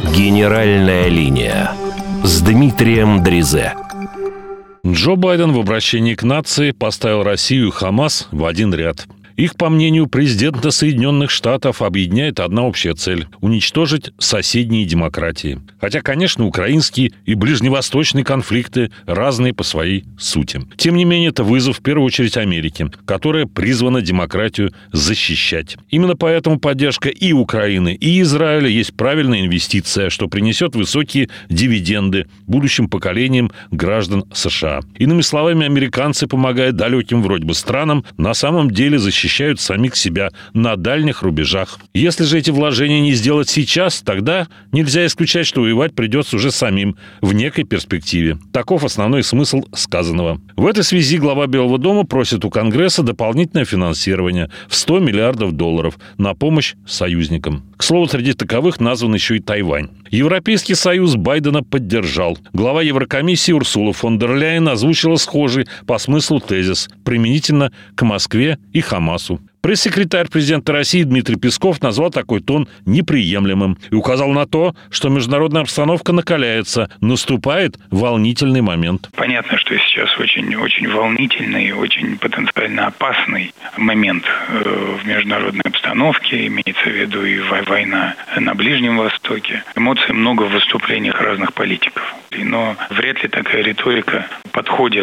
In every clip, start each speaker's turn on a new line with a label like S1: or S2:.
S1: Генеральная линия с Дмитрием Дрезе.
S2: Джо Байден в обращении к нации поставил Россию и Хамас в один ряд. Их, по мнению президента Соединенных Штатов, объединяет одна общая цель – уничтожить соседние демократии. Хотя, конечно, украинские и ближневосточные конфликты разные по своей сути. Тем не менее, это вызов в первую очередь Америке, которая призвана демократию защищать. Именно поэтому поддержка и Украины, и Израиля есть правильная инвестиция, что принесет высокие дивиденды будущим поколениям граждан США. Иными словами, американцы, помогая далеким вроде бы странам, на самом деле защищают самих себя на дальних рубежах. Если же эти вложения не сделать сейчас, тогда нельзя исключать, что воевать придется уже самим в некой перспективе. Таков основной смысл сказанного. В этой связи глава Белого дома просит у Конгресса дополнительное финансирование в $100 миллиардов на помощь союзникам. К слову, среди таковых назван еще и Тайвань. Европейский союз Байдена поддержал. Глава Еврокомиссии Урсула фон дер Ляйен озвучила схожий по смыслу тезис применительно к Москве и Хамасу. Пресс-секретарь президента России Дмитрий Песков назвал такой тон неприемлемым и указал на то, что международная обстановка накаляется, наступает волнительный момент.
S3: Понятно, что сейчас очень волнительный, очень потенциально опасный момент в международной обстановке, имеется в виду и война на Ближнем Востоке. Эмоций много в выступлениях разных политиков. Но вряд ли такая риторика подходит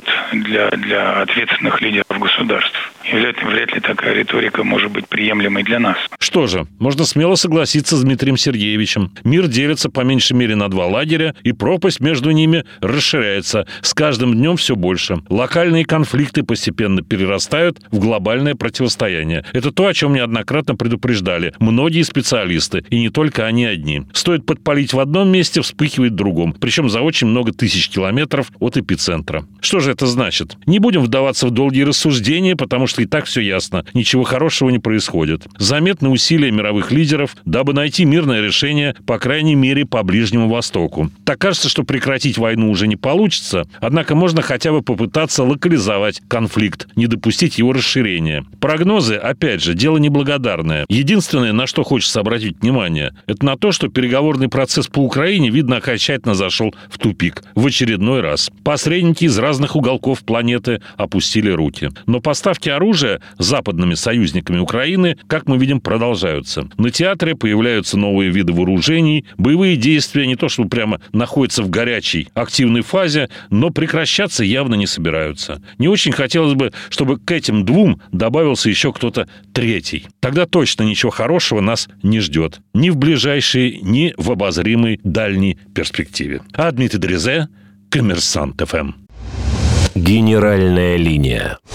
S3: для ответственных лидеров государств. И вряд ли такая риторика может быть приемлемой для нас.
S2: Что же, можно смело согласиться с Дмитрием Сергеевичем. Мир делится по меньшей мере на два лагеря, и пропасть между ними расширяется. С каждым днем все больше. Локальные конфликты постепенно перерастают в глобальное противостояние. Это то, о чем неоднократно предупреждали многие специалисты, и не только они одни. Стоит подпалить в одном месте, вспыхивает в другом. Причем за очень много тысяч километров от эпицентра. Что же это значит? Не будем вдаваться в долгие рассуждения, потому что и так все ясно. Ничего хорошего не происходит. Заметны усилия мировых лидеров, дабы найти мирное решение, по крайней мере, по Ближнему Востоку. Так кажется, что прекратить войну уже не получится, однако можно хотя бы попытаться локализовать конфликт, не допустить его расширения. Прогнозы, опять же, дело неблагодарное. Единственное, на что хочется обратить внимание, это на то, что переговорный процесс по Украине, видно, окончательно зашел в тупик. В очередной раз. Посредники из разных уголков планеты опустили руки. Но поставки оружия западными союзниками Украины, как мы видим, продолжаются. На театре появляются новые виды вооружений, боевые действия не то чтобы прямо находятся в горячей, активной фазе, но прекращаться явно не собираются. Не очень хотелось бы, чтобы к этим двум добавился еще кто-то третий. Тогда точно ничего хорошего нас не ждет. Ни в ближайшей, ни в обозримой дальней перспективе. А Дмитрий Дрезе, Коммерсант ФМ.
S1: Генеральная линия.